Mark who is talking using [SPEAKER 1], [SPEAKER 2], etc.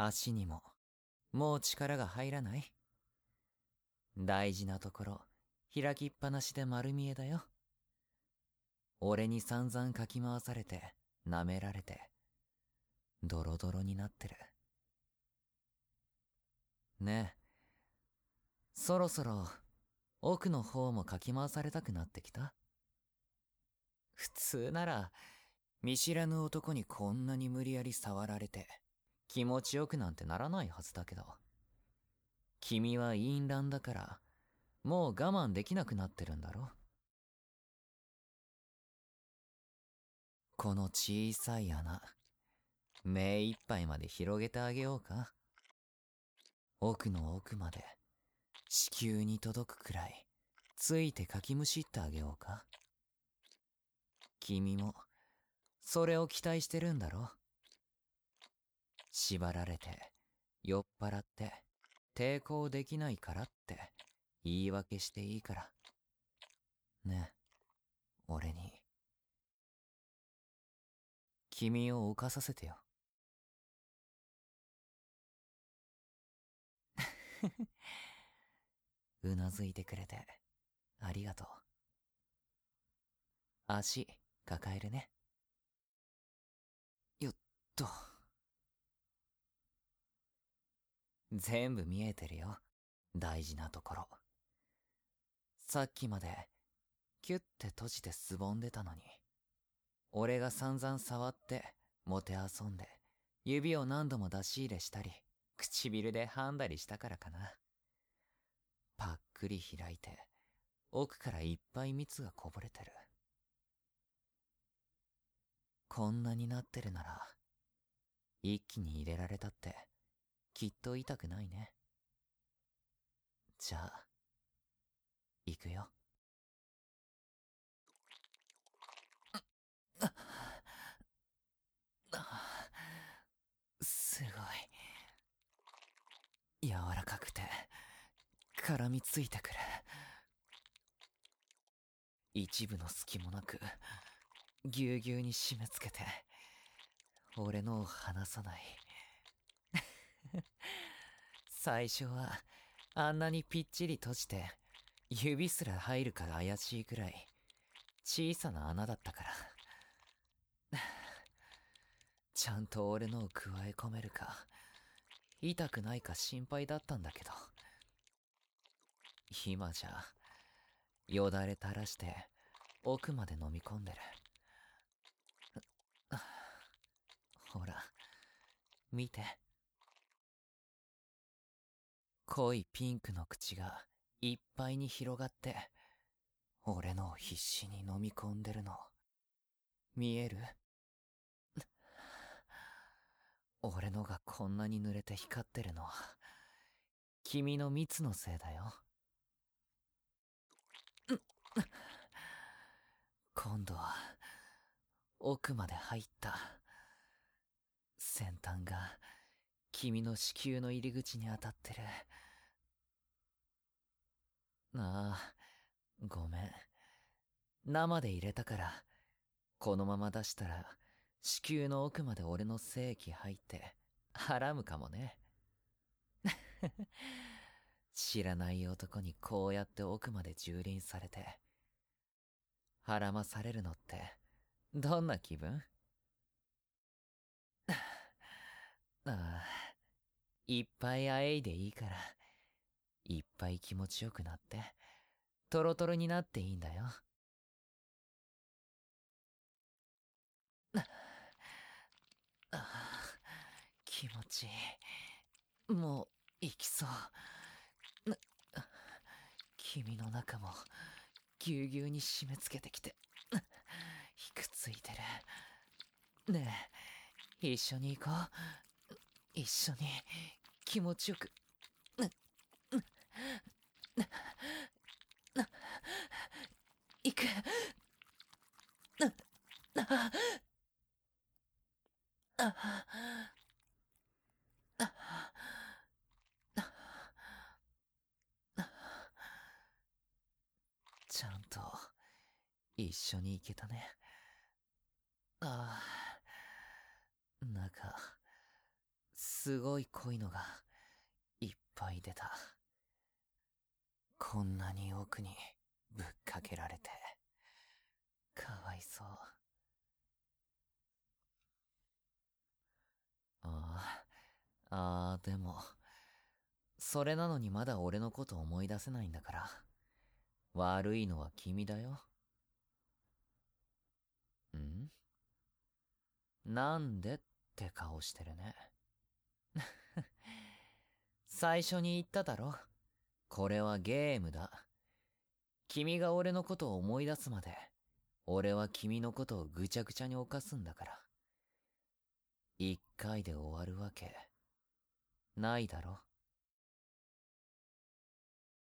[SPEAKER 1] 足にも、もう力が入らない。大事なところ、開きっぱなしで丸見えだよ。俺に散々かき回されて、舐められて、ドロドロになってる。ねえ、そろそろ、奥の方もかき回されたくなってきた？普通なら、見知らぬ男にこんなに無理やり触られて、気持ちよくなんてならないはずだけど。君は淫乱だから、もう我慢できなくなってるんだろ？この小さい穴、目いっぱいまで広げてあげようか？奥の奥まで、子宮に届くくらい、ついてかきむしってあげようか？君も、それを期待してるんだろ？縛られて、酔っ払って、抵抗できないからって、言い訳していいから。ねえ、俺に。君を犯させてよ。うなずいてくれて、ありがとう。足、抱えるね。よっと。全部見えてるよ。大事なところ。さっきまで、キュッて閉じてすぼんでたのに。俺が散々触って、もてあそんで、指を何度も出し入れしたり、唇で噛んだりしたからかな。パックリ開いて、奥からいっぱい蜜がこぼれてる。こんなになってるなら、一気に入れられたって、きっと痛くないね。じゃあ、行くよ。すごい。柔らかくて、絡みついてくる。一部の隙もなく、ぎゅうぎゅうに締め付けて、俺のを離さない。最初は、あんなにぴっちり閉じて、指すら入るか怪しいくらい、小さな穴だったから。ちゃんと俺のを加え込めるか、痛くないか心配だったんだけど。今じゃ、よだれ垂らして、奥まで飲み込んでる。ほら、見て。濃いピンクの口がいっぱいに広がって、俺のを必死に飲み込んでるの。見える？俺のがこんなに濡れて光ってるのは、君の蜜のせいだよ。今度は、奥まで入った。先端が、君の子宮の入り口に当たってる。ああ、ごめん。生で入れたから、このまま出したら、子宮の奥まで俺の精液入って、はらむかもね。知らない男にこうやって奥まで蹂躙されて、はらまされるのって、どんな気分？ああ、いっぱいあえいでいいから、いっぱい気持ちよくなって、トロトロになっていいんだよ。ああ、気持ちいい。もう、行きそう。君の中も、ぎゅうぎゅうに締め付けてきて、ひくついてる。ねえ、一緒に行こう。一緒に、気持ちよく。行く。ちゃんと、一緒に行けたね。ああ、中、 すごい濃いのがいっぱい出た。こんなに奥にぶっかけられてかわいそう。でもそれなのにまだ俺のこと思い出せないんだから、悪いのは君だよ。なんでって顔してるね。最初に言っただろ。これはゲームだ。君が俺のことを思い出すまで、俺は君のことをぐちゃぐちゃに犯すんだから。一回で終わるわけないだろ。